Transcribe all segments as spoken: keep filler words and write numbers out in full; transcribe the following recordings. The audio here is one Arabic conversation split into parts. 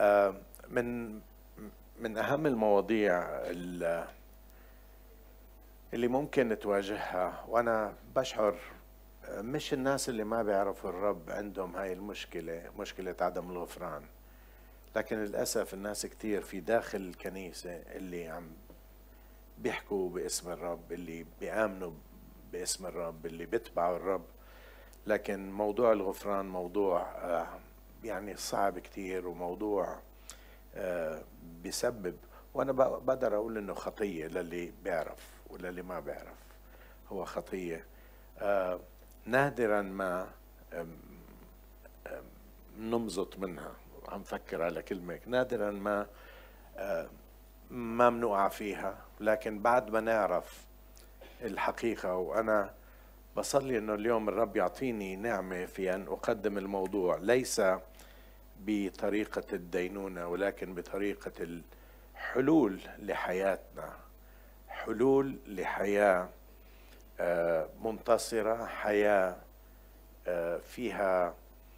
من من أهم المواضيع اللي ممكن تواجهها، وأنا بشعر مش الناس اللي ما بيعرفوا الرب عندهم هاي المشكلة، مشكلة عدم الغفران، لكن للأسف الناس كتير في داخل الكنيسة اللي عم بيحكوا باسم الرب، اللي بيآمنوا باسم الرب، اللي بيتبعوا الرب، لكن موضوع الغفران موضوع يعني صعب كتير، وموضوع بيسبب، وأنا بقدر أقول إنه خطية للي بيعرف وللي ما بيعرف. هو خطية نادرا ما نمزط منها، عم فكر على كلمة، نادرا ما ما بنوقع فيها، لكن بعد ما نعرف الحقيقة. وأنا بصلي إنه اليوم الرب يعطيني نعمة في أن أقدم الموضوع ليس بطريقة الدينونة، ولكن بطريقة الحلول لحياتنا، حلول لحياة منتصرة، حياة فيها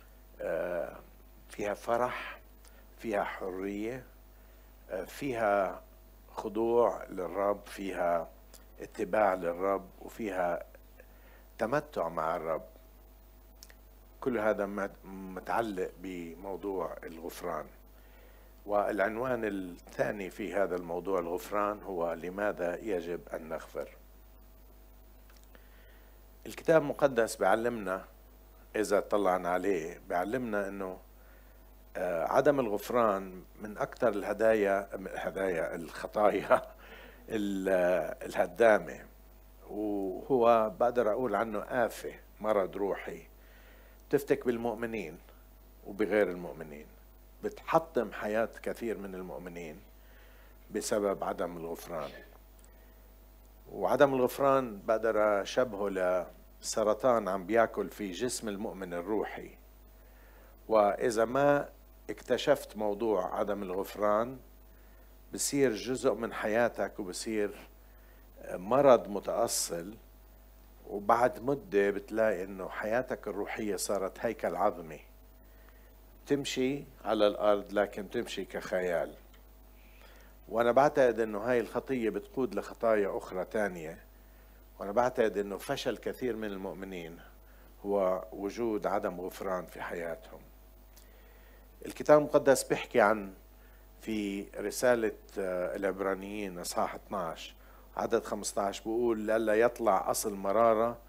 فيها فرح، فيها حرية، فيها خضوع للرب، فيها اتباع للرب، وفيها تمتع مع الرب. كل هذا متعلق بموضوع الغفران. والعنوان الثاني في هذا الموضوع الغفران هو لماذا يجب أن نغفر. الكتاب المقدس بيعلمنا، إذا طلعنا عليه بيعلمنا أنه عدم الغفران من أكثر الهدايا الهدايا الخطايا الهدامة، وهو بقدر أقول عنه آفة، مرض روحي تفتك بالمؤمنين وبغير المؤمنين، بتحطم حياة كثير من المؤمنين بسبب عدم الغفران. وعدم الغفران بقدر أشبهه لسرطان عم بياكل في جسم المؤمن الروحي، وإذا ما اكتشفت موضوع عدم الغفران بصير جزء من حياتك، وبصير مرض متأصل، وبعد مدة بتلاقي انه حياتك الروحية صارت هيكل عظمي، تمشي على الأرض لكن تمشي كخيال. وأنا بعتقد انه هاي الخطية بتقود لخطايا أخرى تانية، وأنا بعتقد انه فشل كثير من المؤمنين هو وجود عدم غفران في حياتهم. الكتاب المقدس بيحكي عن في رسالة العبرانيين اصحاح اثناشر عدد خمسة عشر بيقول لئلا يطلع أصل مرارة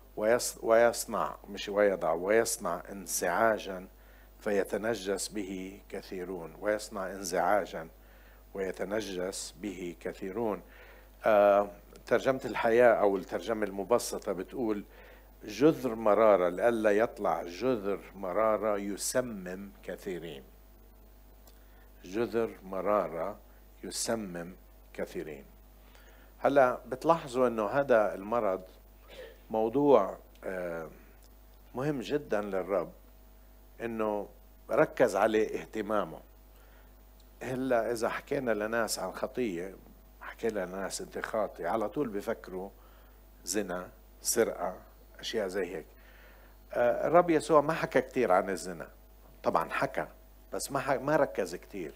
ويصنع مش ويضع ويصنع انزعاجا فيتنجس به كثيرون، ويصنع انزعاجا ويتنجس به كثيرون. آه ترجمة الحياة أو الترجمة المبسطة بتقول جذر مرارة، لئلا يطلع جذر مرارة يسمم كثيرين. جذر مرارة يسمم كثيرين. هلا بتلاحظوا انه هذا المرض موضوع مهم جدا للرب، انه ركز عليه اهتمامه. هلا اذا حكينا لناس عن خطية، حكينا لناس انت خاطئ، على طول بفكروا زنا، سرقة، اشياء زي هيك. الرب يسوع ما حكى كتير عن الزنا، طبعا حكى بس ما ما ركز كتير،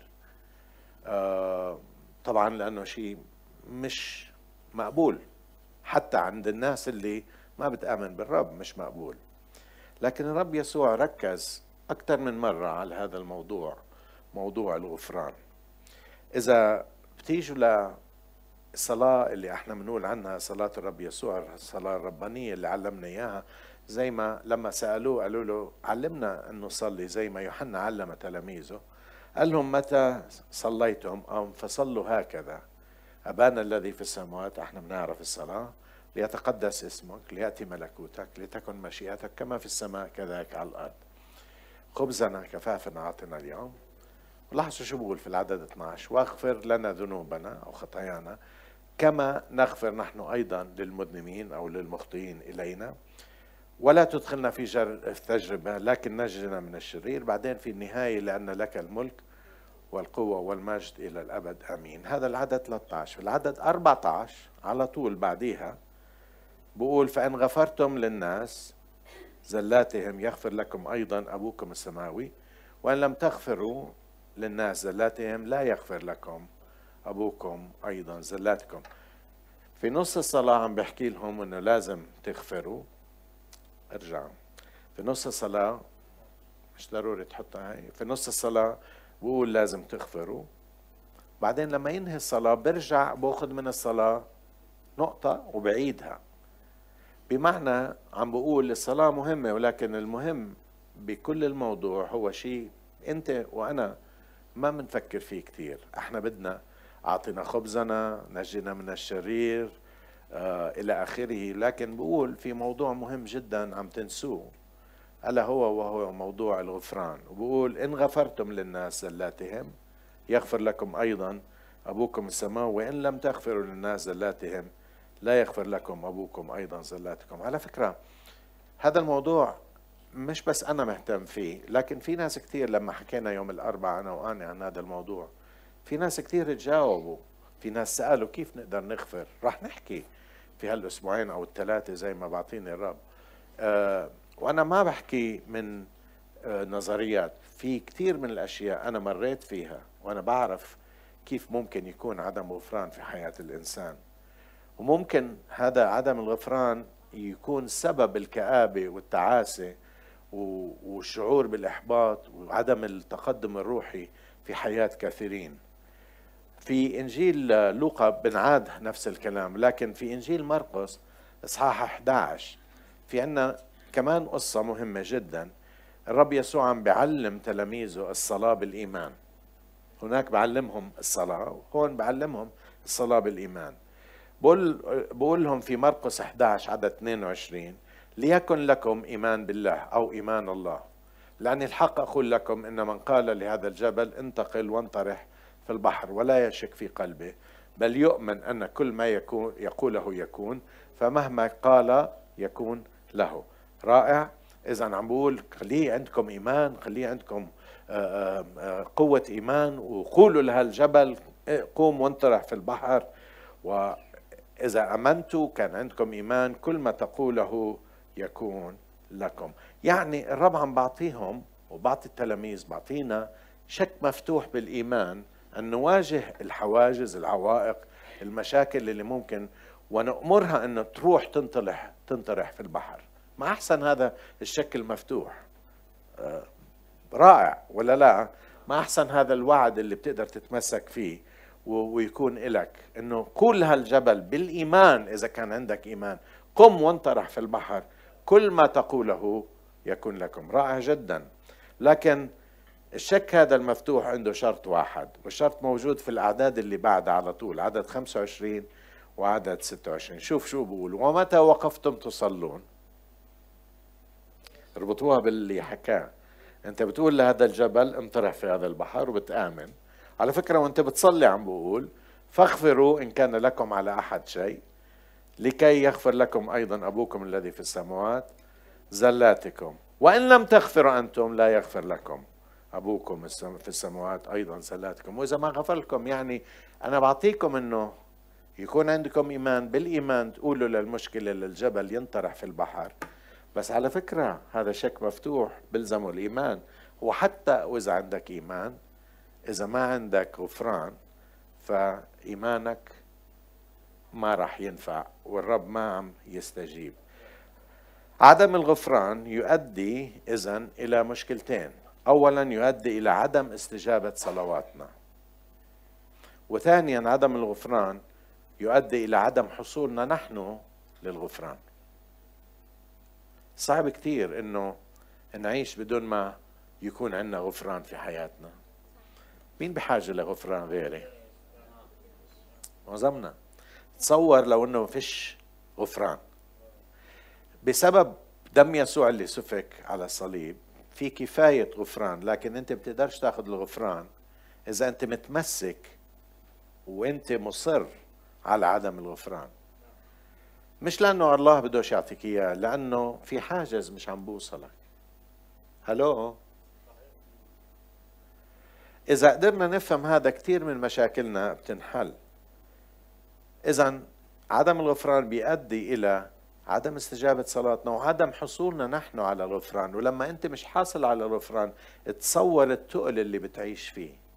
طبعا لانه شيء مش مقبول حتى عند الناس اللي ما بتآمن بالرب، مش مقبول. لكن الرب يسوع ركز أكثر من مرة على هذا الموضوع، موضوع الغفران. إذا بتيجوا للصلاة اللي احنا بنقول عنها صلاة الرب يسوع، الصلاة الربانية اللي علمنا إياها، زي ما لما سألوه قالوا له علمنا أن نصلي زي ما يوحنا علم تلاميذه، قال لهم متى صليتم أم فصلوا هكذا: أبانا الذي في السماوات. احنا بنعرف الصلاة: ليتقدس اسمك، ليأتي ملكوتك، لتكن مشيئتك كما في السماء كذلك على الأرض. خبزنا كفافنا أعطنا اليوم. لاحظوا شو بقول في العدد اثناشر: واغفر لنا ذنوبنا أو خطايانا كما نغفر نحن أيضا للمذنبين أو للمخطئين إلينا، ولا تدخلنا في تجربة لكن نجنا من الشرير. بعدين في النهاية: لأن لك الملك والقوة والمجد إلى الأبد آمين. هذا العدد ثلاثة عشر. العدد أربعة عشر على طول بعديها بقول: فإن غفرتم للناس زلاتهم يغفر لكم أيضا أبوكم السماوي، وإن لم تغفروا للناس زلاتهم لا يغفر لكم أبوكم أيضا زلاتكم. في نص الصلاة عم بحكي لهم إنه لازم تغفروا. ارجع في نص الصلاة، مش ضروري تحطها هاي، في نص الصلاة بقول لازم تغفروا. بعدين لما ينهي الصلاة برجع باخذ من الصلاة نقطة وبعيدها. بمعنى عم بقول الصلاة مهمة، ولكن المهم بكل الموضوع هو شيء انت وانا ما بنفكر فيه كثير. احنا بدنا اعطينا خبزنا، نجنا من الشرير، آه الى اخره. لكن بقول في موضوع مهم جدا عم تنسوه، الا هو وهو موضوع الغفران. وبقول ان غفرتم للناس زلاتهم يغفر لكم ايضا ابوكم السماوي، وان لم تغفروا للناس زلاتهم لا يغفر لكم أبوكم أيضا زلاتكم. على فكرة هذا الموضوع مش بس أنا مهتم فيه، لكن في ناس كتير لما حكينا يوم الأربعاء أنا وأني عن هذا الموضوع، في ناس كتير تجاوبوا، في ناس سألوا كيف نقدر نغفر. رح نحكي في هالأسبوعين أو الثلاثة زي ما بعطيني الرب. أه وأنا ما بحكي من أه نظريات، في كتير من الأشياء أنا مريت فيها وأنا بعرف كيف ممكن يكون عدم غفران في حياة الإنسان. وممكن هذا عدم الغفران يكون سبب الكآبة والتعاسة والشعور بالإحباط وعدم التقدم الروحي في حياة كثيرين. في إنجيل لوقا بنعاد نفس الكلام، لكن في إنجيل مرقس إصحاح أحد عشر في عنا كمان قصة مهمة جدا. الرب يسوع عم بيعلم تلاميذه الصلاة بالإيمان. هناك بعلمهم الصلاة، وهون بعلمهم الصلاة بالإيمان. بقول بقول لهم في مرقس أحد عشر عدد اثنين وعشرين: ليكن لكم إيمان بالله أو إيمان الله، لأن الحق أقول لكم إن من قال لهذا الجبل انتقل وانطرح في البحر ولا يشك في قلبه، بل يؤمن أن كل ما يكون يقوله يكون، فمهما قال يكون له. رائع. إذا عم بقول خليه عندكم إيمان، خليه عندكم قوة إيمان، وقولوا لهالجبل قوم وانطرح في البحر، و إذا أمنتوا كان عندكم إيمان كل ما تقوله يكون لكم. يعني الرب عم بعطيهم وبعطي التلاميذ، بعطينا شك مفتوح بالإيمان أن نواجه الحواجز، العوائق، المشاكل اللي ممكن، ونأمرها أنه تروح تنطلح تنطرح في البحر. ما أحسن هذا الشك المفتوح؟ آه رائع ولا لا؟ ما أحسن هذا الوعد اللي بتقدر تتمسك فيه ويكون إلك أنه قول هالجبل بالإيمان، إذا كان عندك إيمان، قم وانطرح في البحر، كل ما تقوله يكون لكم. رائع جدا. لكن الشك هذا المفتوح عنده شرط واحد، والشرط موجود في الأعداد اللي بعد على طول، عدد خمسة وعشرين وعدد ستة وعشرين. شوف شو بقول: ومتى وقفتم تصلون. اربطوها باللي حكاه. انت بتقول لهذا الجبل انطرح في هذا البحر وبتآمن. على فكرة وانت بتصلي عم بقول: فاغفروا إن كان لكم على أحد شيء لكي يغفر لكم أيضا أبوكم الذي في السماوات زلاتكم، وإن لم تغفروا أنتم لا يغفر لكم أبوكم في السماوات أيضا زلاتكم. وإذا ما غفر لكم، يعني أنا بعطيكم أنه يكون عندكم إيمان، بالإيمان تقولوا للمشكلة للجبل ينطرح في البحر. بس على فكرة هذا شك مفتوح بلزمه الإيمان. وحتى وإذا عندك إيمان، إذا ما عندك غفران فإيمانك ما راح ينفع، والرب ما عم يستجيب. عدم الغفران يؤدي إذن إلى مشكلتين. أولا يؤدي إلى عدم استجابة صلواتنا، وثانيا عدم الغفران يؤدي إلى عدم حصولنا نحن للغفران. صعب كتير إنه نعيش بدون ما يكون عندنا غفران في حياتنا. مين بحاجة لغفران غيري؟ معظمنا. تصور لو انه ما فيش غفران بسبب دم يسوع اللي سفك على الصليب، في كفاية غفران، لكن انت بتقدرش تاخذ الغفران اذا انت متمسك وانت مصر على عدم الغفران. مش لانه الله بدوش يعطيك اياه، لانه في حاجز مش عم بوصلك. هلو؟ إذا قدرنا نفهم هذا كثير من مشاكلنا بتنحل. إذن عدم الغفران بيؤدي إلى عدم استجابة صلاتنا وعدم حصولنا نحن على الغفران. ولما أنت مش حاصل على الغفران، تصور التقل اللي بتعيش فيه.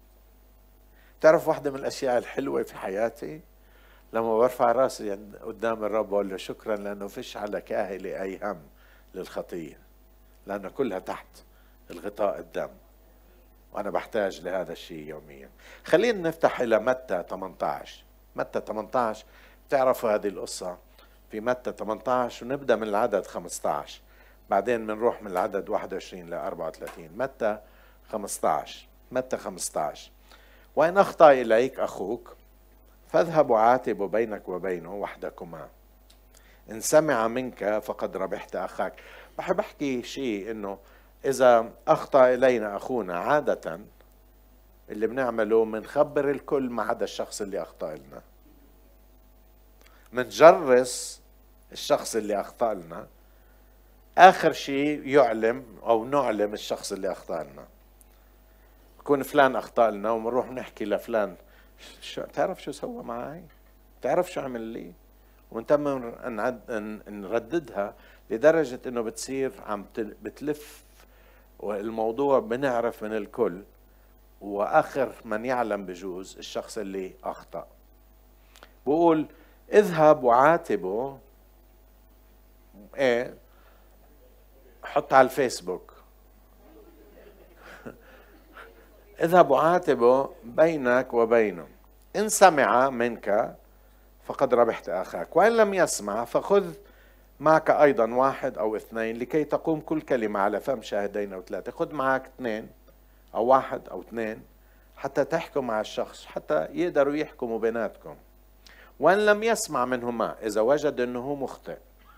تعرف واحدة من الأشياء الحلوة في حياتي لما برفع راسي قدام الرب بقول له شكرا لأنه فيش على كاهلي أي هم للخطية، لأنه كلها تحت الغطاء الدم، وأنا بحتاج لهذا الشيء يوميا. خلينا نفتح إلى متى ثمانية عشر. متى ثمانية عشر تعرفوا هذه القصة في متى ثمانية عشر، ونبدأ من العدد خمسة عشر، بعدين بنروح من العدد واحد وعشرين ل أربعة وثلاثين. متى خمسة عشر. متى خمسة عشر: وإن أخطأ إليك أخوك فاذهب وعاتب بينك وبينه وحدكما، إن سمع منك فقد ربحت أخاك. بحب أحكي شيء إنه إذا أخطأ إلينا أخونا عادة اللي بنعمله منخبر الكل ما عدا الشخص اللي أخطأ لنا، منجرس الشخص اللي أخطأ لنا، آخر شيء يعلم أو نعلم الشخص اللي أخطأ لنا. يكون فلان أخطأ لنا ومنروح نحكي لفلان شو تعرف شو سوى معي، تعرف شو عمل لي، ونتم نرددها لدرجة انه بتصير عم بتلف والموضوع بنعرف من الكل، واخر من يعلم بجوز الشخص اللي اخطأ. بقول اذهب وعاتبه، ايه حط على الفيسبوك اذهب وعاتبه بينك وبينه، إن سمع منك فقد ربحت أخاك، وإن لم يسمع فخذ معك أيضا واحد أو اثنين لكي تقوم كل كلمة على فم شاهدين أو ثلاثة. خذ معك اثنين أو واحد أو اثنين حتى تحكم مع الشخص، حتى يقدروا يحكموا بيناتكم. وإن لم يسمع منهما، إذا وجد أنه مخطئ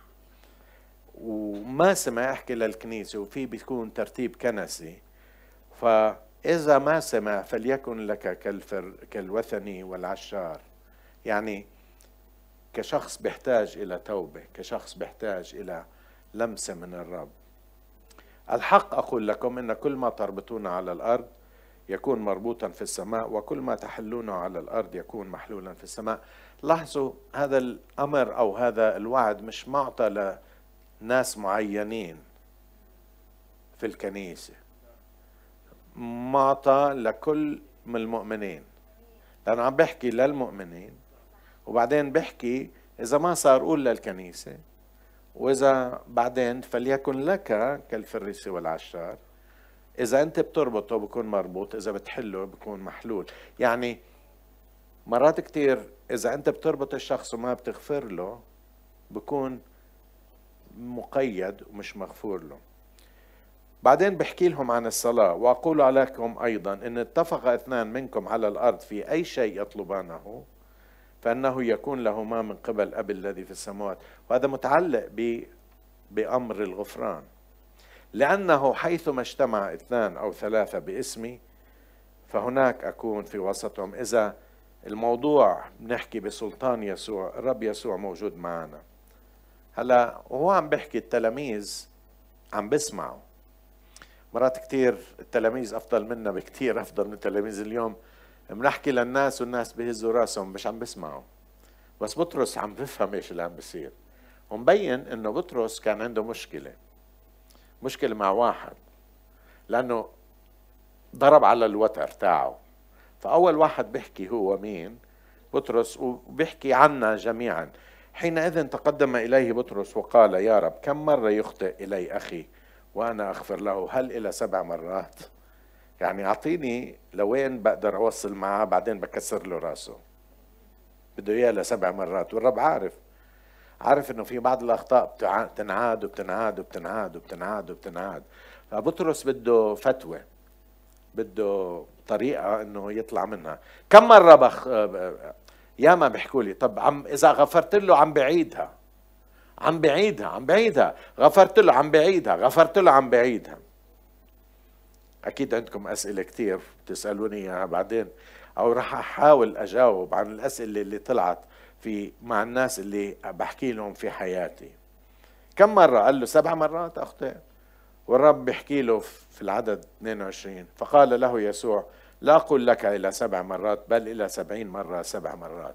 وما سمع، يحكي للكنيسة، وفي بيكون ترتيب كنسي، فإذا ما سمع فليكن لك كالفر كالوثني والعشار، يعني كشخص بيحتاج إلى توبة، كشخص بيحتاج إلى لمسة من الرب. الحق أقول لكم إن كل ما تربطون على الأرض يكون مربوطا في السماء، وكل ما تحلونه على الأرض يكون محلولا في السماء. لاحظوا هذا الأمر أو هذا الوعد مش معطى لناس معينين في الكنيسة، معطى لكل من المؤمنين، لأنه عم بحكي للمؤمنين، وبعدين بحكي إذا ما صار قول للكنيسة، وإذا بعدين فليكن لك كالفريسي والعشار. إذا أنت بتربطه بكون مربوط، إذا بتحله بكون محلول. يعني مرات كتير إذا أنت بتربط الشخص وما بتغفر له بكون مقيد ومش مغفور له. بعدين بحكي لهم عن الصلاة: وأقول عليكم أيضا إن اتفق اثنان منكم على الأرض في أي شيء يطلبانه فإنه يكون لهما من قبل أبي الذي في السماوات. وهذا متعلق ب بأمر الغفران، لأنه حيثما اجتمع اثنان أو ثلاثة باسمي فهناك أكون في وسطهم. إذا الموضوع بنحكي بسلطان يسوع، الرب يسوع موجود معنا. هلا وهو عم بحكي التلاميذ عم بسمعوا. مرات كتير التلاميذ أفضل منا بكتير، أفضل من تلاميذ اليوم. بنحكي للناس والناس بيهزوا راسهم مش عم بسمعوا، بس بطرس عم بفهم ايش اللي عم بيصير. ومبين انه بطرس كان عنده مشكلة مشكلة مع واحد، لانه ضرب على الوتر تاعه. فاول واحد بيحكي هو مين؟ بطرس، وبيحكي عنا جميعا. حينئذ تقدم اليه بطرس وقال: يا رب، كم مرة يخطئ الي اخي وانا اغفر له؟ هل الى سبع مرات؟ يعني اعطيني لوين بقدر اوصل معاه، بعدين بكسر له راسه. بده اياه لسبع مرات. والرب عارف عارف انه في بعض الاخطاء بتنعاد وبتنعاد وبتنعاد وبتنعاد وبتنعاد. فبطرس بده فتوى، بده طريقة انه يطلع منها. كم مرة بخ يا ما بيحكوا لي: طب عم اذا غفرت له عم بعيدها عم بعيدها عم بعيدها غفرت له عم بعيدها غفرت له عم بعيدها. أكيد عندكم أسئلة كتير تسألوني إياها بعدين، أو رح أحاول أجاوب عن الأسئلة اللي طلعت في مع الناس اللي بحكي لهم في حياتي. كم مرة؟ قال له سبع مرات أخطئ. والرب بيحكي له في العدد اثنين وعشرين: فقال له يسوع: لا أقول لك إلى سبع مرات، بل إلى سبعين مرة سبع مرات.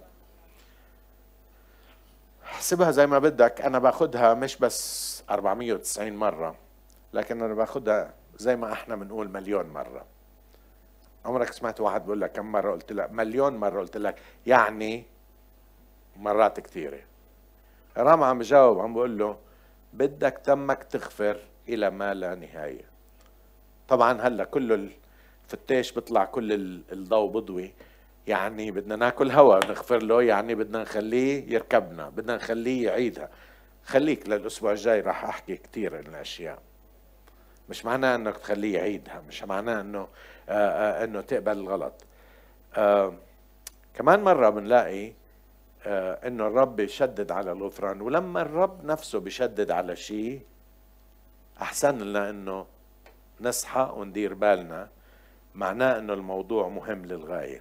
حسبها زي ما بدك، أنا باخدها مش بس أربعمية وتسعين مرة، لكن أنا باخدها زي ما احنا بنقول مليون مرة. عمرك سمعت واحد بيقول لك كم مرة قلت لك؟ مليون مرة قلت لك يعني مرات كثيرة. رام عم بجاوب عم بقول له بدك تمك تغفر إلى ما لا نهاية. طبعا هلا كله الفتاش بيطلع كل الضوء بضوي، يعني بدنا ناكل هوا نغفر له، يعني بدنا نخليه يركبنا، بدنا نخليه يعيدها. خليك للأسبوع الجاي راح أحكي كثير من الأشياء. مش معناه أنك تخليه يعيدها، مش معناه أنه آه أنه تقبل الغلط. آه كمان مرة بنلاقي آه أنه الرب بيشدد على الغفران، ولما الرب نفسه بيشدد على شيء أحسن لنا أنه نصحى وندير بالنا، معناه أنه الموضوع مهم للغاية.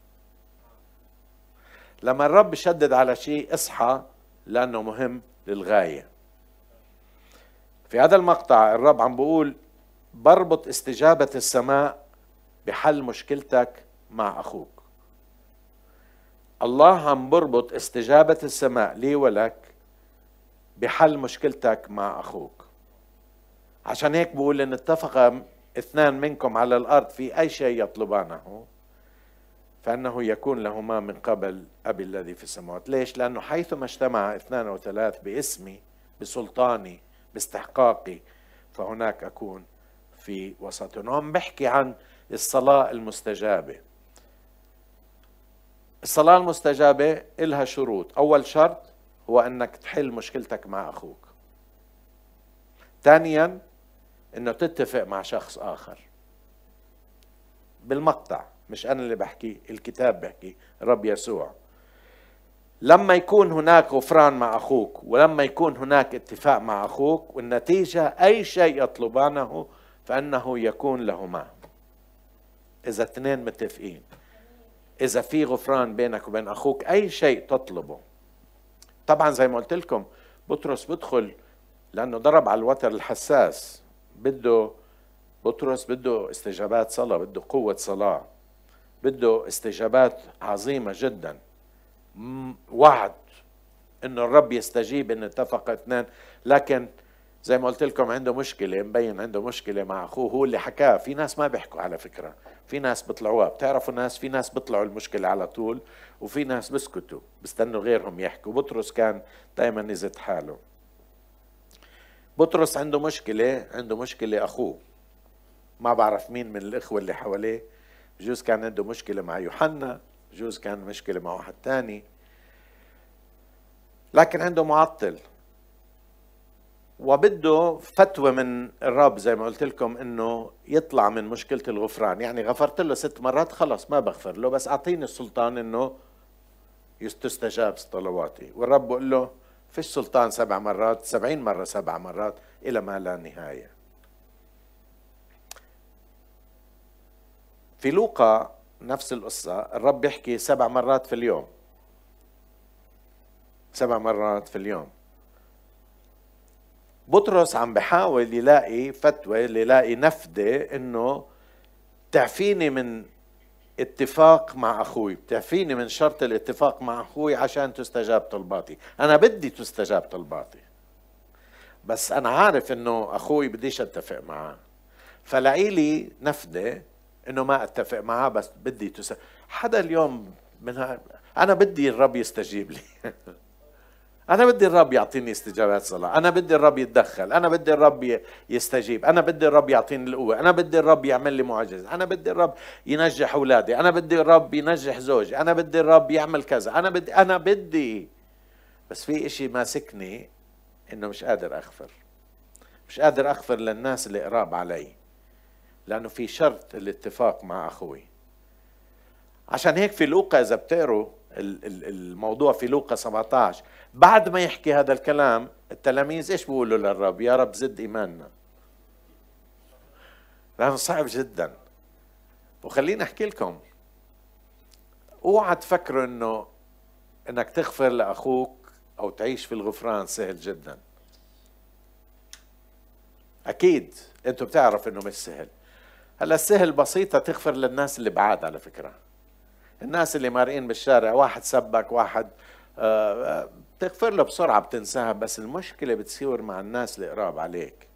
لما الرب بيشدد على شيء اصحى لأنه مهم للغاية. في هذا المقطع الرب عم بقول بربط استجابة السماء بحل مشكلتك مع أخوك. الله عم بربط استجابة السماء لي ولك بحل مشكلتك مع أخوك. عشان هيك بقول إن اتفق اثنان منكم على الأرض في أي شيء يطلبانه فإنه يكون لهما من قبل أبي الذي في السماوات. ليش؟ لأنه حيثما اجتمع اثنان أو ثلاث باسمي بسلطاني باستحقاقي فهناك أكون في وسطهم. عم بحكي عن الصلاة المستجابة. الصلاة المستجابة إلها شروط. أول شرط هو أنك تحل مشكلتك مع أخوك. ثانيا أنه تتفق مع شخص آخر. بالمقطع مش أنا اللي بحكي، الكتاب بحكي، رب يسوع. لما يكون هناك غفران مع أخوك ولما يكون هناك اتفاق مع أخوك، والنتيجة أي شيء يطلبانه فإنه يكون لهما. إذا اثنين متفقين، إذا في غفران بينك وبين أخوك، أي شيء تطلبه. طبعا زي ما قلت لكم بطرس بدخل لأنه ضرب على الوتر الحساس. بده بطرس بده استجابات صلاة، بده قوة صلاة، بده استجابات عظيمة جدا، وعد انه الرب يستجيب ان اتفق اثنان. لكن زي ما قلت لكم عنده مشكلة، مبين عنده مشكلة مع اخوه. هو اللي حكاه. في ناس ما بيحكوا على فكرة، في ناس بيطلعوها. بتعرفوا ناس، في ناس بيطلعوا المشكلة على طول وفي ناس بسكتوا بيستنوا غيرهم يحكوا. بطرس كان دايما يزت حاله. بطرس عنده مشكلة، عنده مشكلة اخوه. ما بعرف مين من الاخوة اللي حواليه، بجوز كان عنده مشكلة مع يوحنا، بجوز كان مشكلة مع واحد تاني، لكن عنده معطل وبده فتوى من الرب. زي ما قلت لكم انه يطلع من مشكلة الغفران. يعني غفرت له ست مرات خلص ما بغفر له، بس اعطيني السلطان انه تستجاب صلواتي. والرب بقول له فيش سلطان سبع مرات، سبعين مرة سبع مرات الى ما لا نهاية. في لوقا نفس القصة، الرب يحكي سبع مرات في اليوم، سبع مرات في اليوم. بطرس عم بحاول يلاقي فتوى، يلاقي نفذة انه تعفيني من اتفاق مع اخوي، تعفيني من شرط الاتفاق مع اخوي عشان تستجاب طلباتي. انا بدي تستجاب طلباتي، بس انا عارف انه اخوي بديش اتفق معاه، فلاقي لي نفذة انه ما اتفق معاه بس بدي تستجاب. حدا اليوم منها انا بدي الرب يستجيب لي أنا بدي الرب يعطيني استجابات صلاة، أنا بدي الرب يتدخل، أنا بدي الرب يستجيب، أنا بدي الرب يعطيني القوة، أنا بدي الرب يعمل لي معجزة، أنا بدي الرب ينجح أولادي، أنا بدي الرب ينجح زوجي، أنا بدي الرب يعمل كذا، أنا بدي أنا بدي بس في إشي ماسكني إنه مش قادر أغفر، مش قادر أغفر للناس اللي قراب علي، لأنه في شرط الاتفاق مع أخوي. عشان هيك في لوقا إذا بتقروا الموضوع في لوقا سبعة عشر، بعد ما يحكي هذا الكلام التلاميذ ايش بيقولوا للرب؟ يا رب زد ايماننا، لانه صعب جدا. وخليني احكي لكم، اوعى تفكروا انه انك تغفر لاخوك او تعيش في الغفران سهل جدا. اكيد انتوا بتعرفوا انه مش سهل. هلا السهل بسيطة تغفر للناس اللي بعاد. على فكرة الناس اللي مارقين بالشارع، واحد سبك، واحد آه بتغفر له بسرعة بتنساها، بس المشكلة بتصير مع الناس اللي قراب عليك.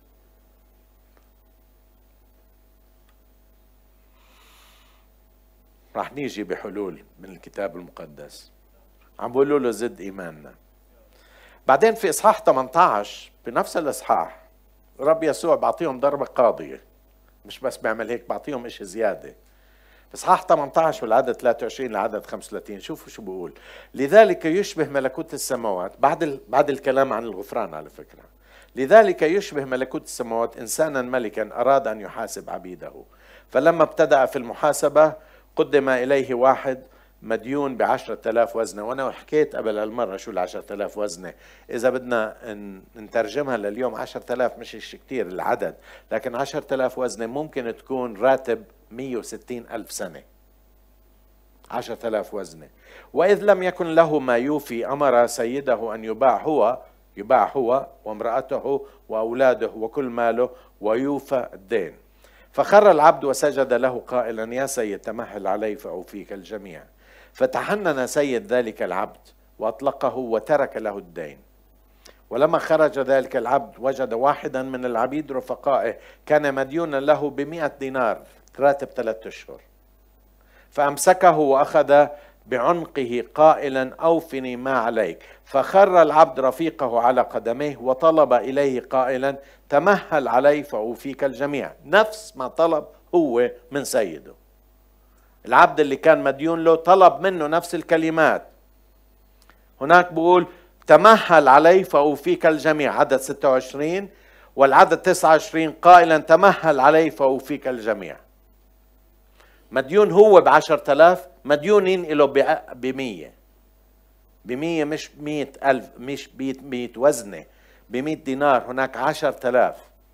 راح نيجي بحلول من الكتاب المقدس. عم بقولوا له زد إيماننا. بعدين في إصحاح ثمانية عشر بنفس الإصحاح رب يسوع بعطيهم ضربة قاضية، مش بس بيعمل هيك، بعطيهم إشي زيادة. إصحاح ثمانية عشر والعدد ثلاثة وعشرين لعدد خمسة وثلاثين، شوفوا شو بقول: لذلك يشبه ملكوت السماوات، بعد ال... بعد الكلام عن الغفران على فكرة، لذلك يشبه ملكوت السماوات إنسانا ملكا أراد أن يحاسب عبيده، فلما ابتدأ في المحاسبة قدم إليه واحد مديون بعشرة آلاف وزنة. وأنا حكيت قبل هالمرة شو العشرة آلاف وزنة، إذا بدنا نترجمها لليوم عشرة آلاف مش كتير العدد، لكن عشرة آلاف وزنة ممكن تكون راتب مية وستين ألف سنة. عشرة آلاف وزنة. وإذ لم يكن له ما يوفي أمر سيده أن يباع هو يباع هو وامرأته وأولاده وكل ماله ويوفى الدين. فخر العبد وسجد له قائلا: يا سيد تمهل علي فأوفيك الجميع. فتحنن سيد ذلك العبد وأطلقه وترك له الدين. ولما خرج ذلك العبد وجد واحدا من العبيد رفقائه كان مديونا له بمئة دينار، راتب ثلاثة أشهر، فأمسكه وأخذ بعنقه قائلا: أوفني ما عليك. فخر العبد رفيقه على قدميه وطلب إليه قائلا: تمهل علي فأوفيك الجميع. نفس ما طلب هو من سيده. العبد اللي كان مديون له طلب منه نفس الكلمات. هناك بقول: تمهل علي فأوفيك الجميع، عدد ستة وعشرين، والعدد تسعة وعشرين قائلا: تمهل علي فأوفيك الجميع. مديون هو بعشرة آلاف، مديونين له بمية بمية، مش مية ألف، مش بمية وزنة، بمية دينار. هناك عشرة آلاف.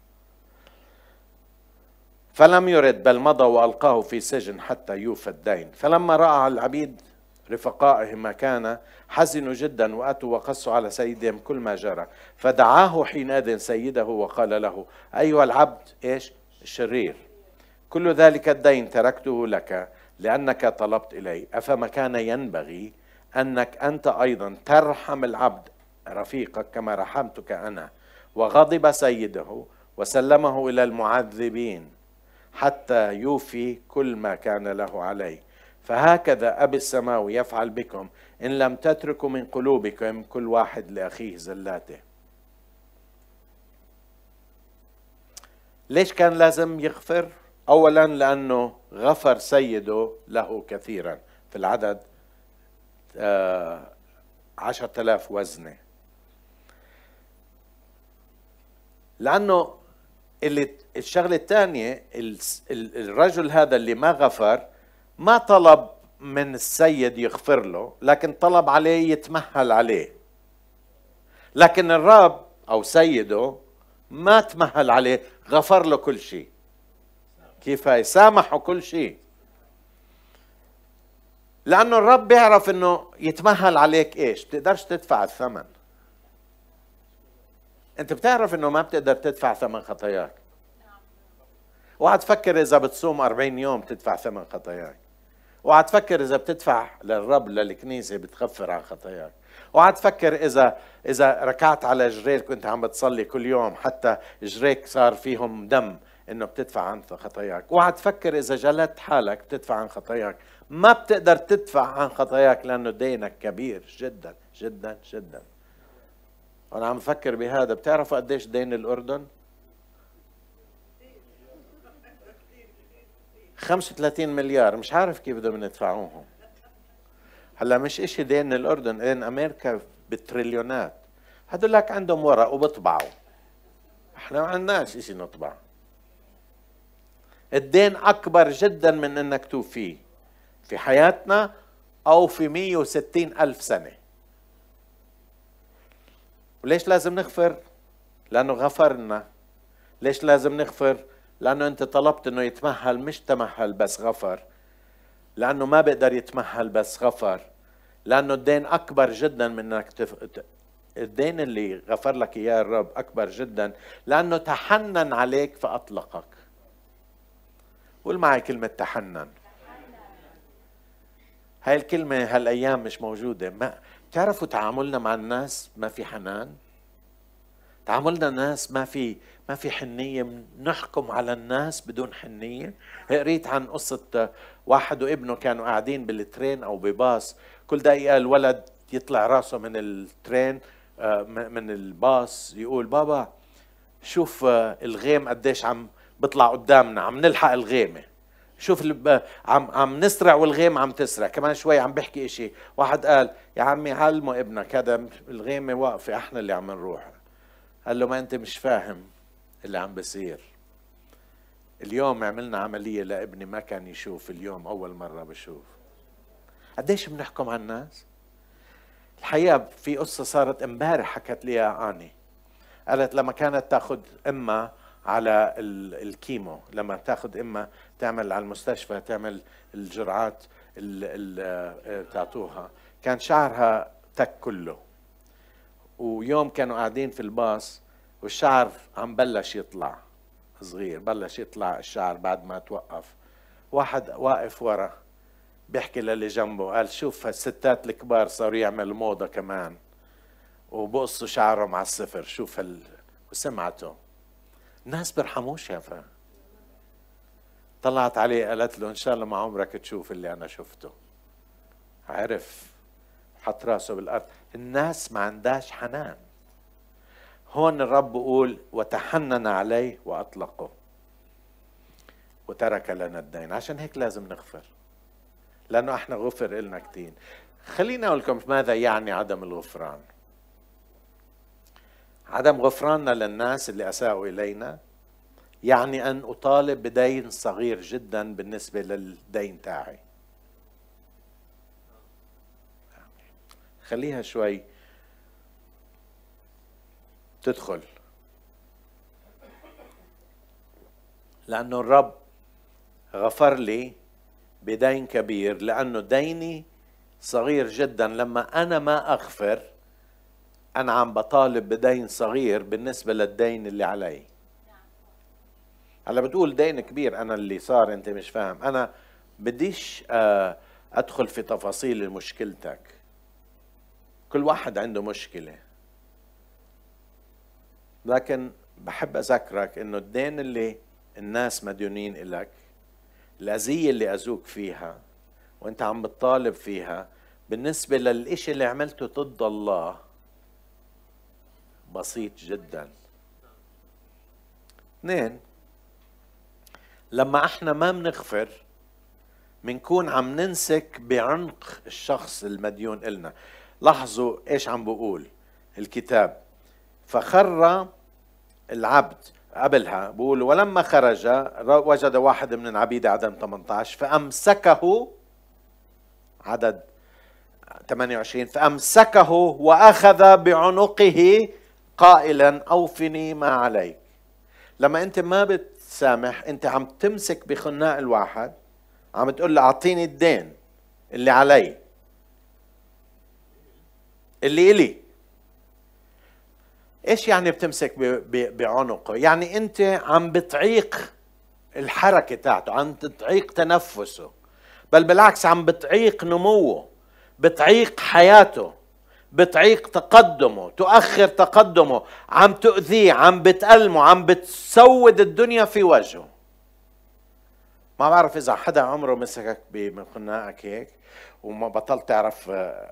فلم يرد بل مضى وألقاه في سجن حتى يوفى الدين. فلما رأى العبيد رفقائه ما كان حزنوا جدا وأتوا وقصوا على سيدهم كل ما جرى. فدعاه حينئذ سيده وقال له: أيها العبد إيش الشرير، كل ذلك الدين تركته لك لأنك طلبت إلي، أفما كان ينبغي أنك أنت أيضا ترحم العبد رفيقك كما رحمتك أنا؟ وغضب سيده وسلمه إلى المعذبين حتى يوفي كل ما كان له عليه. فهكذا أبي السماوي يفعل بكم إن لم تتركوا من قلوبكم كل واحد لأخيه زلاته. ليش كان لازم يغفر؟ أولا لأنه غفر سيده له كثيرا، في العدد آه عشرة آلاف وزنة. لأنه اللي الشغلة الثانية، الرجل هذا اللي ما غفر ما طلب من السيد يغفر له، لكن طلب عليه يتمهل عليه. لكن الرب أو سيده ما تمهل عليه، غفر له كل شيء. كيف هاي؟ سامحه كل شيء. لأنه الرب بيعرف إنه يتمهل عليك إيش؟ تقدرش تدفع الثمن. أنت بتعرف إنه ما بتقدر تدفع ثمن خطاياك. وقعد تفكر إذا بتصوم أربعين يوم تدفع ثمن خطاياك. وقعد تفكر إذا بتدفع للرب للكنيسة بتغفر عن خطاياك. وقعد تفكر إذا إذا ركعت على جريك كنت عم بتصلي كل يوم حتى جريك صار فيهم دم إنه بتدفع عن خطاياك. وقعد تفكر إذا جلدت حالك بتدفع عن خطاياك. ما بتقدر تدفع عن خطاياك لأنه دينك كبير جدا جدا جدا. أنا عم بفكر بهذا. بتعرفوا قديش دين الأردن؟ خمسة وثلاثين مليار. مش عارف كيف بدهم ندفعوهم. هلا مش إشي دين الأردن، دين أمريكا بالتريليونات. هدولك عندهم ورق وبطبعوا. احنا ما عندناش إشي نطبع. الدين أكبر جدا من إنك توفيه في حياتنا أو في مية وستين ألف سنة. وليش لازم نغفر؟ لأنه غفرنا. ليش لازم نغفر؟ لأنه أنت طلبت إنه يتمهل، مش تمهل بس غفر. لأنه ما بقدر يتمهل بس غفر. لأنه الدين أكبر جدا من إنك تف... الدين اللي غفر لك إياه الرب أكبر جدا لأنه تحنن عليك فأطلقك. قول معي كلمة تحنن. هاي الكلمة هالأيام مش موجودة. ما تعرفوا تعاملنا مع الناس ما في حنان. تعاملنا الناس ما في ما في حنية، نحكم على الناس بدون حنية. قريت عن قصة واحد وابنه كانوا قاعدين بالترين أو بباص، كل دقيقة الولد يطلع راسه من الترين من الباص يقول بابا شوف الغيم قديش عم بيطلع قدامنا، عم نلحق الغيمة، شوف عم عم نسرع والغيمة عم تسرع، كمان شوي عم بحكي اشي. واحد قال يا عمي علموا ابنك هذا الغيمة واقفة احنا اللي عم نروح. قال له ما انت مش فاهم اللي عم بصير. اليوم عملنا عملية لابني ما كان يشوف، اليوم اول مرة بشوف. قديش بنحكم على الناس؟ الحقيقة في قصة صارت امبارح حكت لي اني، قالت لما كانت تاخذ امها على الكيمو، لما تاخذ امها تعمل على المستشفى تعمل الجرعات اللي تعطوها، كان شعرها تك كله، ويوم كانوا قاعدين في الباص والشعر عم بلش يطلع صغير، بلش يطلع الشعر بعد ما توقف. واحد واقف ورا بيحكي للي جنبه، قال شوف هالستات الكبار صاروا يعملوا موضة كمان وبقصوا شعرهم على الصفر، شوف هال... وسمعته. الناس برحموش يا فا. طلعت عليه قالت له ان شاء الله ما عمرك تشوف اللي انا شفته. عرف، حط راسه بالارض. الناس ما عندهاش حنان. هون الرب بيقول وتحنن عليه واطلقه وترك لنا الدين. عشان هيك لازم نغفر، لانه احنا غفر لنا كتير. خليني اقول لكم ماذا يعني عدم الغفران. عدم غفراننا للناس اللي اساءوا الينا يعني ان اطالب بدين صغير جدا بالنسبه للدين تاعي. خليها شوي تدخل، لانه الرب غفر لي بدين كبير، لانه ديني صغير جدا. لما انا ما اغفر أنا عم بطالب بدين صغير بالنسبة للدين اللي علي. هلا بتقول دين كبير، أنا اللي صار أنت مش فاهم. أنا بديش أدخل في تفاصيل مشكلتك، كل واحد عنده مشكلة، لكن بحب أذكرك إنه الدين اللي الناس مديونين إلك، الأذية اللي أذوك فيها وأنت عم بتطالب فيها، بالنسبة للإشي اللي عملته ضد الله بسيط جدا. اثنين، لما احنا ما بنغفر بنكون عم ننسك بعنق الشخص المديون إلنا. لاحظوا ايش عم بقول الكتاب، فخر العبد قبلها بقول ولما خرج وجد واحد من العبيد عدد ثمانية عشر فأمسكه، عدد ثمانية وعشرين فأمسكه وأخذ بعنقه قائلا أوفني ما عليك. لما أنت ما بتسامح أنت عم تمسك بخناق الواحد، عم تقول له أعطيني الدين اللي علي اللي إلي. إيش يعني بتمسك بعنقه؟ يعني أنت عم بتعيق الحركة تاعته، عم بتعيق تنفسه، بل بالعكس عم بتعيق نموه، بتعيق حياته، بتعيق تقدمه، تؤخر تقدمه، عم تؤذيه، عم بتألمه، عم بتسود الدنيا في وجهه. ما بعرف إذا حدا عمره مسكك بخناقك هيك وما بطلت تعرف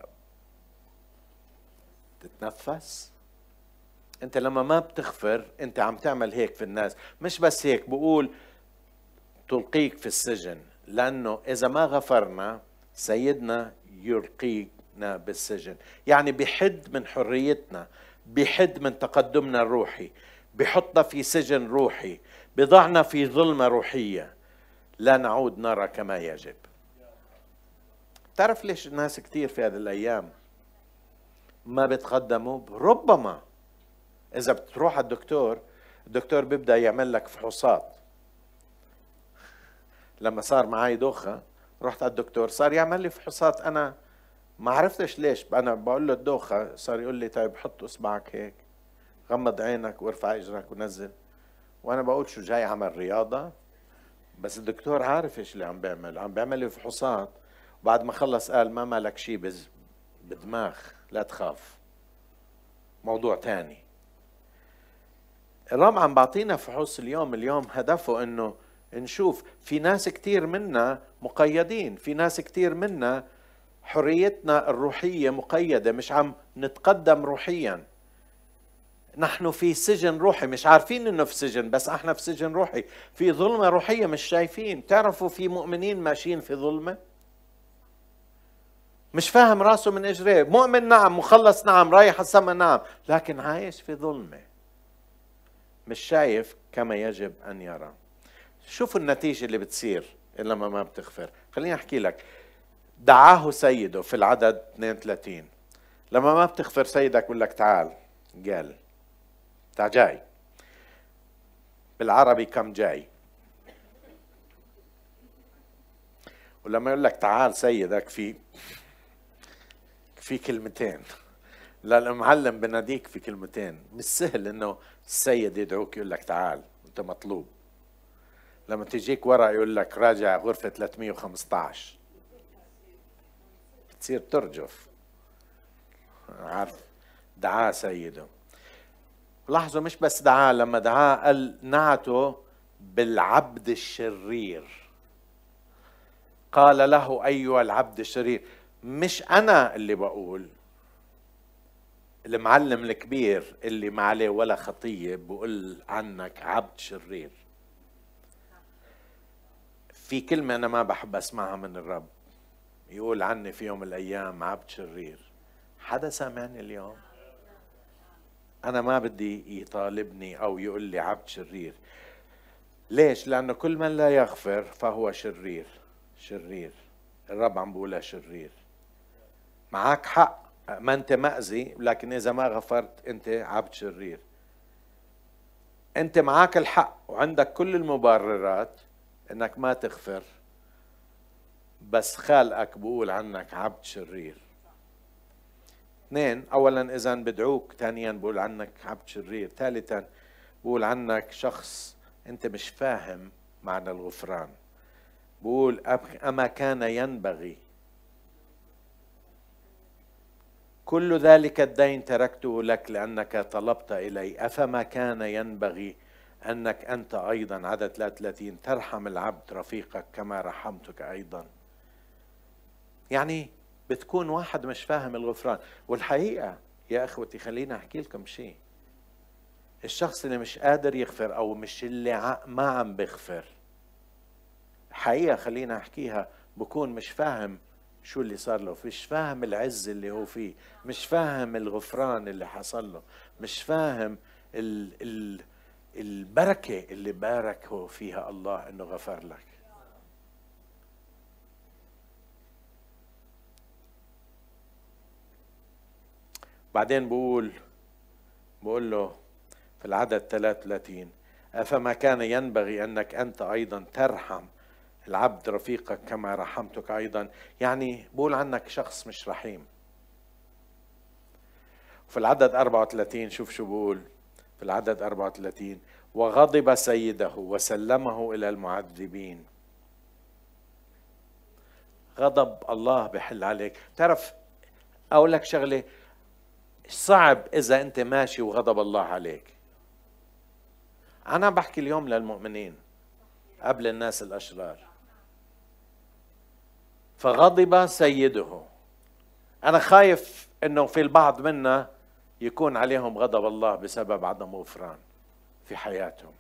تتنفس. أنت لما ما بتغفر أنت عم تعمل هيك في الناس. مش بس هيك، بقول تلقيك في السجن، لأنه إذا ما غفرنا سيدنا يلقينا بالسجن. يعني بحد من حريتنا، بحد من تقدمنا الروحي، بحطنا في سجن روحي، بضعنا في ظلمة روحية، لا نعود نرى كما يجب. تعرف ليش الناس كتير في هذه الأيام ما بتقدموا؟ ربما إذا بتروح على الدكتور، الدكتور بيبدأ يعمل لك فحوصات. لما صار معي دوخة رحت على الدكتور، صار يعمل لي فحوصات، أنا ما عرفتش ليش. أنا بقول له الدوخة، صار يقول لي طيب حط إصبعك هيك، غمض عينك وارفع إجرك ونزل. وأنا بقول شو جاي عمل رياضة؟ بس الدكتور عارف إيش اللي عم بيعمل، عم بيعمل لي فحوصات. وبعد ما خلص قال ما مالك شيء بدماغ، لا تخاف، موضوع تاني. الرب عم بعطينا فحوص اليوم. اليوم هدفه انه نشوف في ناس كتير منا مقيدين، في ناس كتير منا حريتنا الروحية مقيدة، مش عم نتقدم روحيا. نحن في سجن روحي، مش عارفين انه في سجن، بس احنا في سجن روحي، في ظلمة روحية مش شايفين. تعرفوا في مؤمنين ماشيين في ظلمة، مش فاهم راسه من اجريه، مؤمن نعم، مخلص نعم، رايح السما نعم، لكن عايش في ظلمة، مش شايف كما يجب ان يرى. شوفوا النتيجة اللي بتصير لما ما بتغفر. خليني احكي لك. دعاه سيده في العدد اثنين وثلاثين. لما ما بتغفر سيدك بقول لك تعال، قال تعال جاي، بالعربي كم جاي. ولما يقول لك تعال سيدك في في كلمتين، لا المعلم بناديك في كلمتين. مش سهل انه السيد يدعوك يقول لك تعال انت مطلوب. لما تجيك ورقة يقول لك راجع غرفة ثلاثمئة وخمسة عشر بتصير ترجف. عارف دعاه سيده. لاحظوا مش بس دعاه، لما دعاه قال نعته بالعبد الشرير. قال له أيها العبد الشرير. مش أنا اللي بقول، المعلم الكبير اللي ما عليه ولا خطية بقول عنك عبد شرير. في كلمة أنا ما بحب أسمعها من الرب، يقول عني في يوم من الأيام عبد شرير. حدا سامعني اليوم؟ أنا ما بدي يطالبني أو يقول لي عبد شرير. ليش؟ لأنه كل من لا يغفر فهو شرير. شرير الرب عم بقولها شرير. معك حق، ما أنت مأذي، لكن إذا ما غفرت أنت عبد شرير. أنت معك الحق وعندك كل المبررات أنك ما تغفر، بس خالقك بقول عنك عبد شرير. اثنين، أولا إذا بدعوك، ثانيا بقول عنك عبد شرير، ثالثا بقول عنك شخص أنت مش فاهم معنى الغفران. بقول أما كان ينبغي كل ذلك الدين تركته لك لأنك طلبت إلي، أفما كان ينبغي أنك أنت أيضا، عدد ثلاثة وثلاثين، ترحم العبد رفيقك كما رحمتك أيضا. يعني بتكون واحد مش فاهم الغفران. والحقيقة يا أخوتي خلينا أحكي لكم شيء، الشخص اللي مش قادر يغفر أو مش اللي ما عم بيغفر، حقيقة خلينا أحكيها، بكون مش فاهم شو اللي صار له، مش فاهم العز اللي هو فيه، مش فاهم الغفران اللي حصل له، مش فاهم ال ال البركة اللي باركه فيها الله إنه غفر لك. بعدين بقول بقول له في العدد ثلاثة وثلاثين، أفما كان ينبغي أنك أنت أيضا ترحم العبد رفيقك كما رحمتك أيضا. يعني بقول عنك شخص مش رحيم. في العدد أربعة وثلاثين شوف شو بقول في العدد أربعة وثلاثين، وغضب سيده وسلمه إلى المعذبين. غضب الله بحل عليك. تعرف أقول لك شغلة، صعب إذا أنت ماشي وغضب الله عليك. أنا بحكي اليوم للمؤمنين قبل الناس الأشرار. فغضب سيده. أنا خايف إنه في البعض منا يكون عليهم غضب الله بسبب عدم غفران في حياتهم.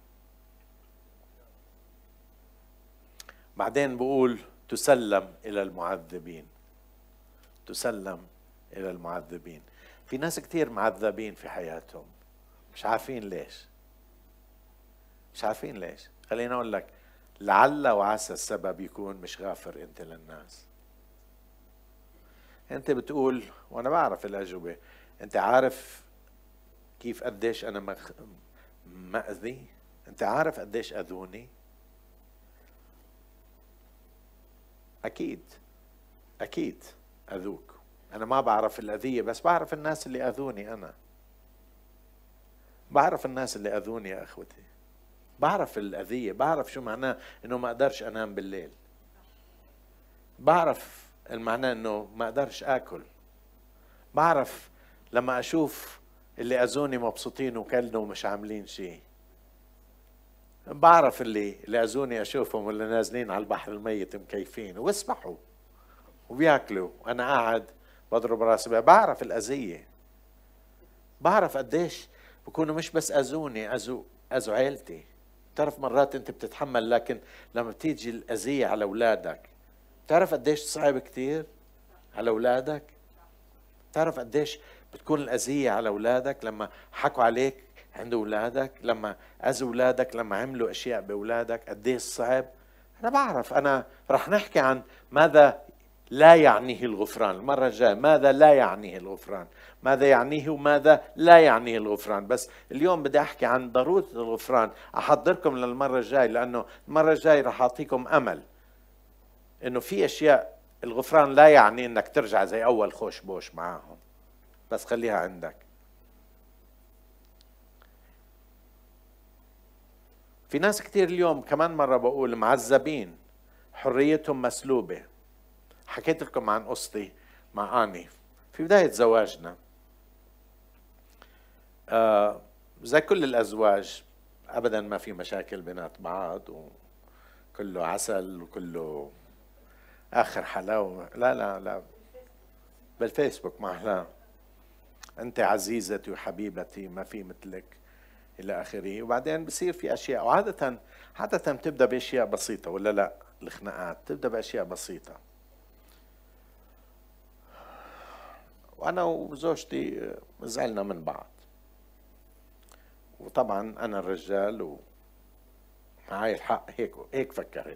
بعدين بقول تسلم إلى المعذبين. تسلم إلى المعذبين. في ناس كتير معذبين في حياتهم، مش عارفين ليش. مش عارفين ليش. خليني أقول لك، لعل وعسى السبب يكون مش غافر أنت للناس. أنت بتقول وأنا بعرف الأجوبة، أنت عارف كيف قديش أنا مخ... مأذي؟ أنت عارف قديش أذوني؟ أكيد أكيد أذوك. أنا ما بعرف الأذية، بس بعرف الناس اللي أذوني. أنا بعرف الناس اللي أذوني يا أخوتي، بعرف الأذية، بعرف شو معناه إنه ما أقدرش أنام بالليل، بعرف المعنى إنه ما أقدرش آكل، بعرف لما أشوف اللي أذوني مبسوطين وكلنا ومش عاملين شيء، بعرف اللي اللي اذوني اشوفهم ولا نازلين على البحر الميت مكيفين وبسبحوا وبياكلوا، وانا قاعد بضرب راسي. بعرف الاذيه، بعرف قديش بكونوا مش بس اذوني، اذوا اذوا عيلتي. بتعرف مرات انت بتتحمل، لكن لما بتيجي الاذيه على اولادك بتعرف قديش صعب كتير على اولادك. بتعرف قديش بتكون الاذيه على اولادك لما حكوا عليك عند اولادك، لما اذوا اولادك، لما عملوا اشياء باولادك، قديش صعب. انا بعرف. انا رح نحكي عن ماذا لا يعنيه الغفران المرة الجاية، ماذا لا يعنيه الغفران، ماذا يعنيه وماذا لا يعنيه الغفران. بس اليوم بدي أحكي عن ضرورة الغفران، أحضركم للمرة الجاية، لأنه المرة الجاية رح أعطيكم أمل إنه في أشياء الغفران لا يعني إنك ترجع زي أول خوش بوش معاهم، بس خليها عندك. في ناس كتير اليوم كمان مرة بقول معذبين، حريتهم مسلوبة. حكيت لكم عن قصتي مع آني في بداية زواجنا. آه زي كل الأزواج أبدا ما في مشاكل بينات بعض وكله عسل وكله آخر حلاوة. لا لا لا، بالفيسبوك ما أحلى، أنت عزيزتي وحبيبتي ما في مثلك إلى آخره. وبعدين بصير في أشياء، وعادة عادة بتبدأ بأشياء بسيطة ولا لا؟ الخناقات تبدأ بأشياء بسيطة. وأنا وزوجتي زعلنا من بعض، وطبعا أنا الرجال ومعاي الحق، هيك هيك فكرت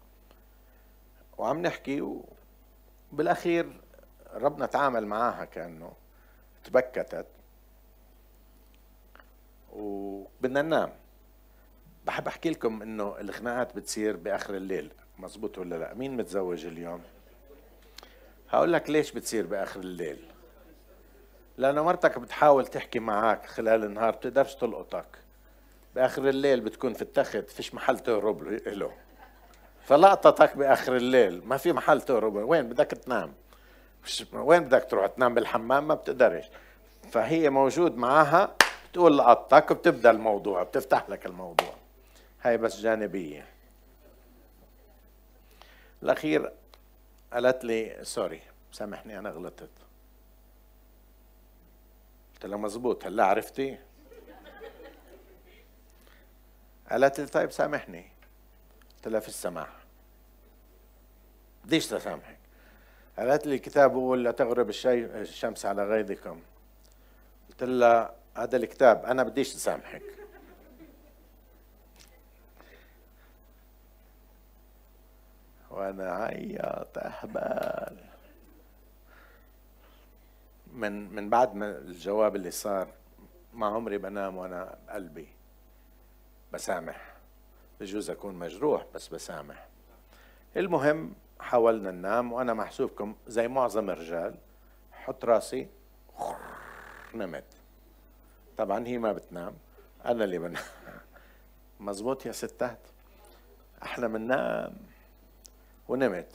وعم نحكي، وبالأخير ربنا تعامل معاها كأنه تبكتت وبدنا ننام. بحب أحكي لكم إنه الخناقات بتصير بآخر الليل، مزبوط ولا لا؟ مين متزوج اليوم؟ هقول لك ليش بتصير بآخر الليل. لأنه مرتك بتحاول تحكي معك خلال النهار بتقدرش تلقطك، بآخر الليل بتكون في التخت فيش محل تهرب له، فلقطتك بآخر الليل ما في محل تهرب. وين بدك تنام؟ وين بدك تروح تنام؟ بالحمام ما بتقدرش. فهي موجود معها بتقول لقطتك وبتبدأ الموضوع، بتفتح لك الموضوع. هاي بس جانبية. الأخير قالت لي سوري سامحني أنا غلطت. قلت لها مزبوط هلا عرفتي؟ قالت لي طيب سامحني. قلت لها في السماح بديش تسامحك. قالت لي الكتاب بيقول لا تغرب الشمس على غيظكم. قلت لها هذا الكتاب أنا بديش أسامحك. وأنا عيط أحبال. من من بعد ما الجواب اللي صار ما عمري بنام وأنا بقلبي بسامح. بجوز أكون مجروح بس بسامح. المهم حاولنا ننام، وأنا محسوبكم زي معظم الرجال حط راسي نمت. طبعا هي ما بتنام، أنا اللي بنام. مزبوط يا ستات؟ احنا بننام ونمت.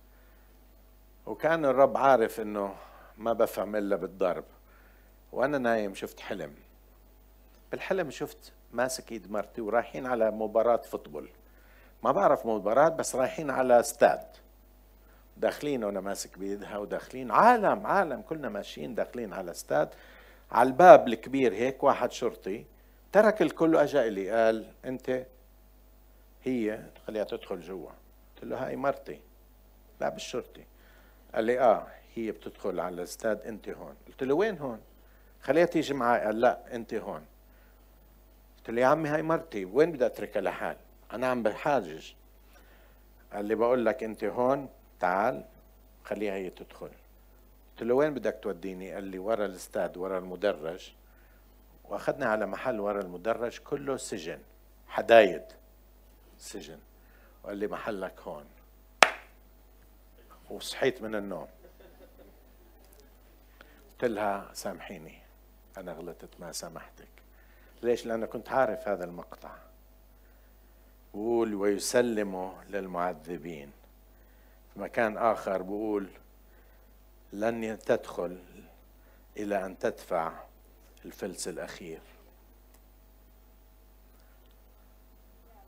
وكان الرب عارف انه ما بفهم الا بالضرب. وانا نايم شفت حلم. بالحلم شفت ماسك ايد مرتي ورايحين على مباراة فوتبول. ما بعرف مباراة، بس رايحين على استاد. داخلين وانا ماسك بايدها، وداخلين عالم عالم كلنا ماشيين داخلين على استاد. على الباب الكبير هيك واحد شرطي ترك الكل واجا الي قال انت هي خليها تدخل جوا. قلت له هاي مرتي. لا بالشرطي. قال لي اه هي بتدخل على الاستاد انت هون. قلت له وين هون؟ خليها تيجي معي. قال لا انت هون. قلت له يا عمي هاي مرتي وين بدي اتركها لحال؟ انا عم بحاجج. قال لي بقول لك انت هون تعال خليها هي تدخل. قلت له وين بدك توديني؟ قال لي ورا الاستاد ورا المدرج. واخذنا على محل ورا المدرج كله سجن حدايد سجن. وقال لي محلك هون. وصحيت من النوم. قلت لها سامحيني أنا غلطت ما سامحتك. ليش؟ لأنا كنت عارف هذا المقطع. بقول ويسلموا للمعذبين. في مكان آخر بقول لن تدخل إلى أن تدفع الفلس الأخير.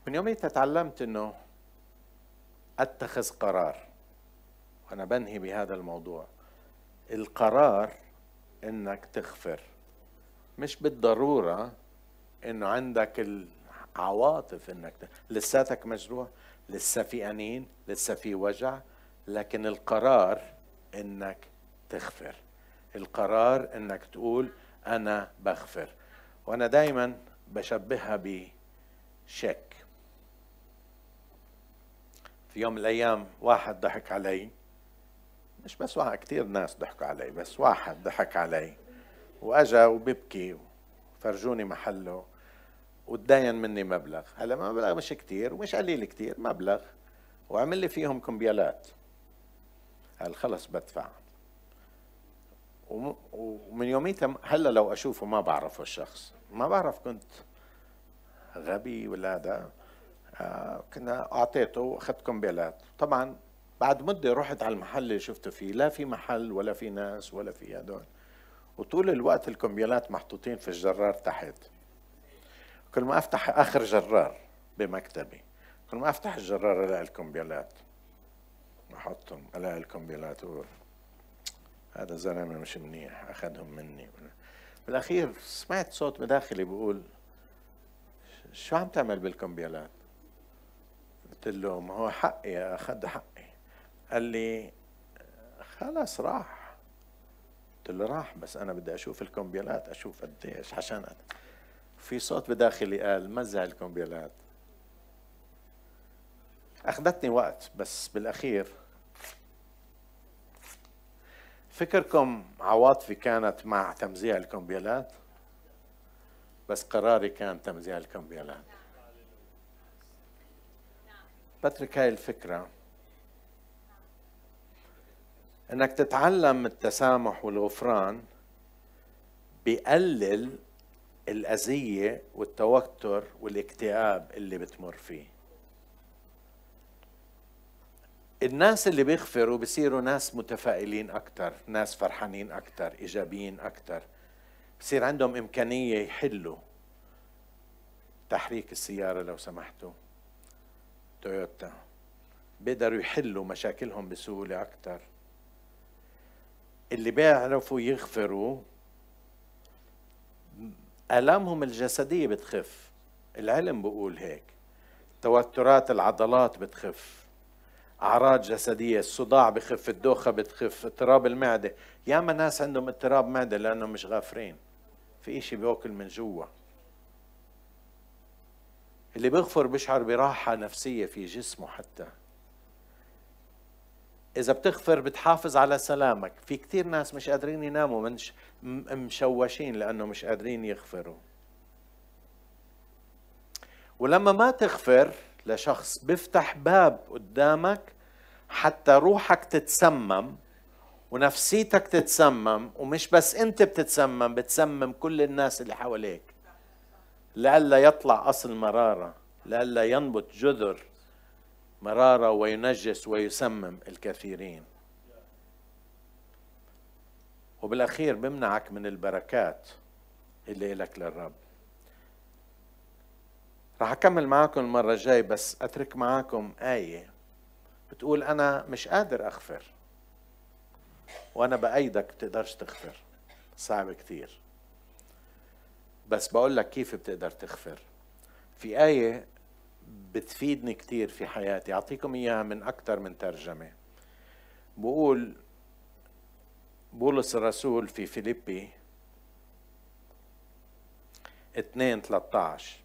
من يوميتها تعلمت انه اتخذ قرار، وانا بنهي بهذا الموضوع. القرار انك تغفر، مش بالضرورة انه عندك العواطف انك ت... لساتك مجروح، لسه في انين، لسه في وجع، لكن القرار انك تغفر، القرار انك تقول انا بغفر. وانا دايما بشبهها بشك. في يوم من الايام واحد ضحك علي، مش بس واحد، كتير ناس ضحكوا علي، بس واحد ضحك علي واجا وببكي فرجوني محله وتداين مني مبلغ. هلا مبلغ مش كتير ومش قليل كتير، مبلغ، وعمل لي فيهم كمبيالات. قال خلص بدفع. ومن يوميتها هلا لو اشوفه ما بعرفه الشخص، ما بعرف كنت غبي ولا هذا. آه كنا اعطيته واخذت كمبيالات. طبعا بعد مده رحت على المحل اللي شفته فيه، لا في محل ولا في ناس ولا في هذول، وطول الوقت الكمبيالات محطوطين في الجرار تحت. كل ما افتح اخر جرار بمكتبي، كل ما افتح الجرار الاقي الكمبيالات، احطهم الاقي الكمبيالات، هذا زلمه مش منيح اخذهم مني. بالاخير سمعت صوت بداخلي بيقول شو عم تعمل بالكمبيالات؟ قلت له ما هو حقي، اخذ حقي. قال لي خلاص راح. قلت له راح، بس انا بدي اشوف الكمبيالات، اشوف قديش عشان أنا. في صوت بداخلي قال مزع الكمبيالات. اخذتني وقت، بس بالاخير فكركم عواطفي كانت مع تمزيع الكمبيالات، بس قراري كان تمزيع الكمبيالات. بترك هاي الفكرة، انك تتعلم التسامح والغفران بيقلل الأذية والتوتر والاكتئاب اللي بتمر فيه. الناس اللي بيغفروا بيصيروا ناس متفائلين أكتر، ناس فرحانين أكتر، إيجابيين أكتر، بصير عندهم إمكانية يحلوا تحريك السيارة لو سمحتوا تويوتا، بيقدروا يحلوا مشاكلهم بسهولة أكتر. اللي بيعرفوا يغفروا آلامهم الجسدية بتخف، العلم بقول هيك. توترات العضلات بتخف، أعراض جسدية، الصداع بخف، الدوخة بتخف، اضطراب المعدة. ياما ناس عندهم اضطراب معدة لأنهم مش غافرين، في إشي بيأكل من جوا. اللي بيغفر بيشعر براحة نفسية في جسمه. حتى إذا بتغفر بتحافظ على سلامك. في كتير ناس مش قادرين يناموا، منش مشوشين لأنه مش قادرين يغفروا. ولما ما تغفر لشخص بيفتح باب قدامك حتى روحك تتسمم ونفسيتك تتسمم، ومش بس انت بتتسمم، بتسمم كل الناس اللي حواليك، لئلا يطلع أصل مرارة، لئلا ينبت جذر مرارة وينجس ويسمم الكثيرين. وبالأخير بمنعك من البركات اللي لك للرب. راح أكمل معاكم المرة الجاي، بس أترك معاكم آية بتقول أنا مش قادر أغفر، وأنا بأيدك بتقدرش تغفر، صعب كتير، بس بقول لك كيف بتقدر تغفر. في آية بتفيدني كتير في حياتي، أعطيكم إياها من أكتر من ترجمة. بقول بولس الرسول في فيليبي اثنين ثلاثة عشر،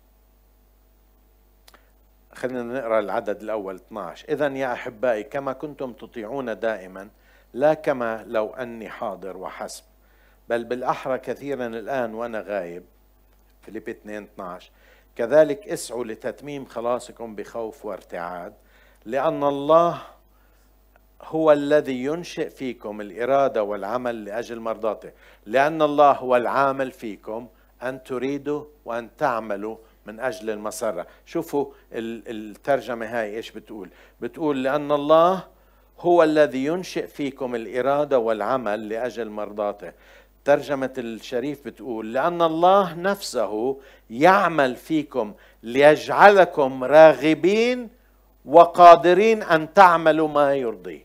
خلينا نقرأ العدد الأول اثني عشر. إذن يا أحبائي كما كنتم تطيعون دائما، لا كما لو أني حاضر وحسب، بل بالأحرى كثيرا الآن وأنا غايب. فيليبي اثنين اثني عشر. كذلك اسعوا لتتميم خلاصكم بخوف وارتعاد، لأن الله هو الذي ينشئ فيكم الإرادة والعمل لأجل مرضاته. لأن الله هو العامل فيكم أن تريدوا وأن تعملوا من أجل المسرة. شوفوا الترجمة هاي إيش بتقول؟ بتقول لأن الله هو الذي ينشئ فيكم الإرادة والعمل لأجل مرضاته. ترجمة الشريف بتقول لأن الله نفسه يعمل فيكم ليجعلكم راغبين وقادرين أن تعملوا ما يرضيه.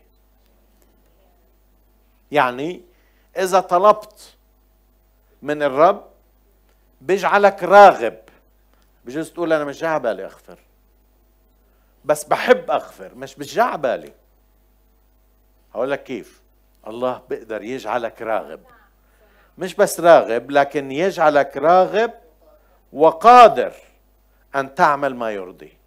يعني إذا طلبت من الرب بيجعلك راغب. بجوز تقول أنا مش جاي بالي أغفر، بس بحب أغفر، مش بجاع بالي. هقول لك كيف الله بيقدر يجعلك راغب، مش بس راغب لكن يجعلك راغب وقادر أن تعمل ما يرضيه.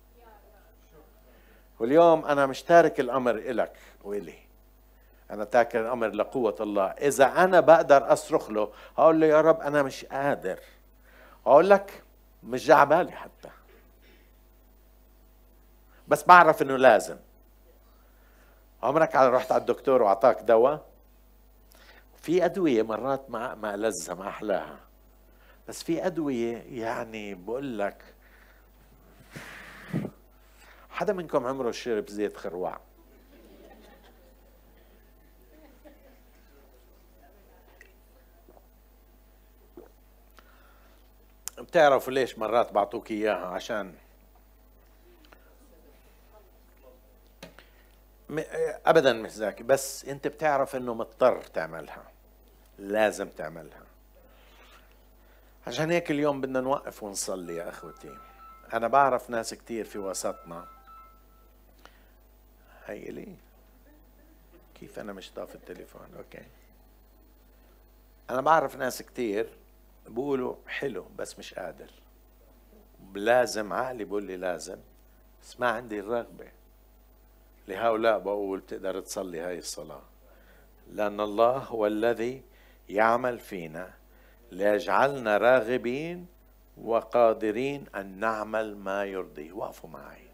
واليوم أنا مش تارك الأمر إلك وإلي، أنا تارك الأمر لقوة الله. إذا أنا بقدر أصرخ له هقول له يا رب أنا مش قادر، أقول لك مش جاي بالي حتى، بس بعرف إنه لازم. عمرك رحت على الدكتور وأعطاك دواء؟ في أدوية مرات ما ما لذة ما أحلاها، بس في أدوية يعني بقول لك. حدا منكم عمره شرب زيت خروع؟ بتعرفوا ليش مرات بعطوك إياها؟ عشان أبدا مش ذاكي، بس أنت بتعرف إنه مضطر تعملها، لازم تعملها. عشان هيك اليوم بدنا نوقف ونصلي يا أخوتي. أنا بعرف ناس كتير في وسطنا. هي لي كيف أنا مش طاف التليفون؟ أوكي. أنا بعرف ناس كتير بقولوا حلو بس مش قادر، لازم، عقلي بقول لي لازم، بس ما عندي الرغبة. لهؤلاء بقول تقدر تصلي هاي الصلاة، لأن الله هو الذي يعمل فينا ليجعلنا راغبين وقادرين أن نعمل ما يرضيه. وقفوا معي.